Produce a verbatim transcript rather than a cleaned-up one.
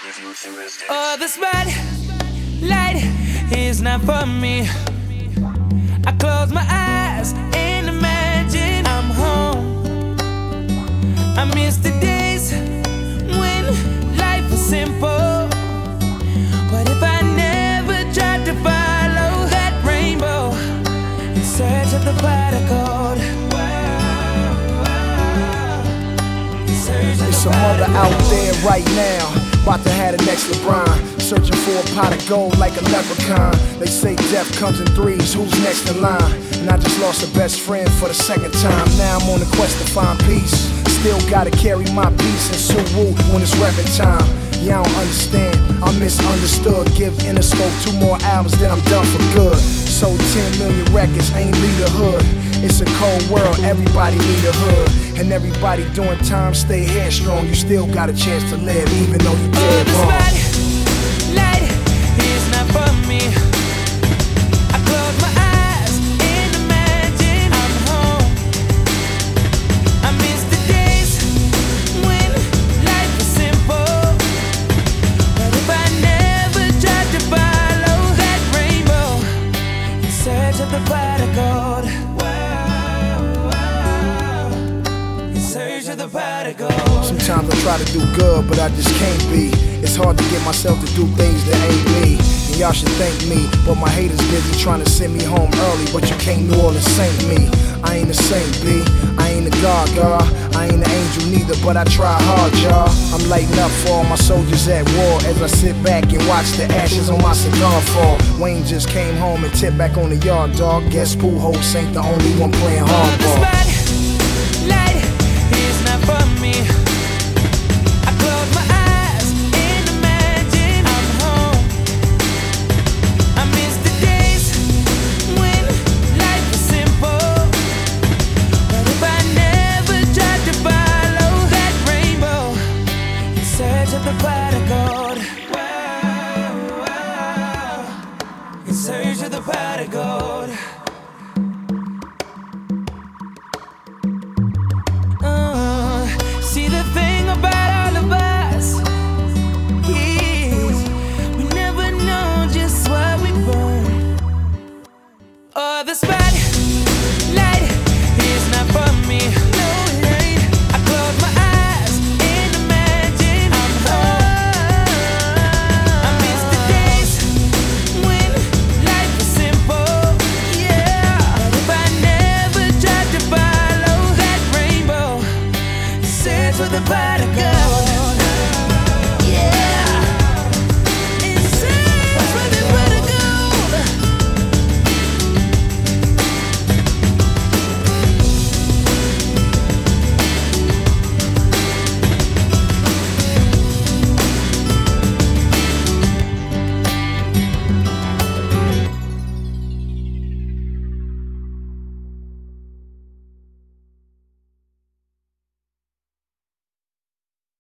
Oh, the spotlight is not for me. I close my eyes and imagine I'm home. I miss the days when life was simple. What if I never tried to follow that rainbow in search of the pot of gold? There's some mother out there right now, about to have the next LeBron, searching for a pot of gold like a leprechaun. They say death comes in threes, who's next in line? And I just lost a best friend for the second time. Now I'm on a quest to find peace, still gotta carry my peace and Suwu when it's reppin' time. Yeah, I don't understand, I'm misunderstood. Give Interscope two more albums, then I'm done for good. Sold ten million records, ain't lead a hood. It's a cold world, everybody need a hood. And everybody doing time, stay headstrong. You still got a chance to live, even though you dead wrong. Oh, the spotlight is not for me. I close my eyes and imagine I'm home. I miss the days when life was simple. What if I never tried to follow that rainbow in search of the pot of gold? The pot of gold. Sometimes I try to do good, but I just can't be. It's hard to get myself to do things that ain't me. And y'all should thank me, but my haters busy trying to send me home early. But you can't New Orleans saint me. I ain't a saint, B. I ain't a god, girl. I ain't an angel neither, but I try hard, y'all. I'm lighting up for all my soldiers at war as I sit back and watch the ashes on my cigar fall. Wayne just came home and tipped back on the yard, dog. Guess Pujols ain't the only one playing hardball. For me, I close my eyes and imagine I'm home. I miss the days when life was simple. What if I never tried to follow that rainbow in search of the pot of gold? In search of the pot of gold.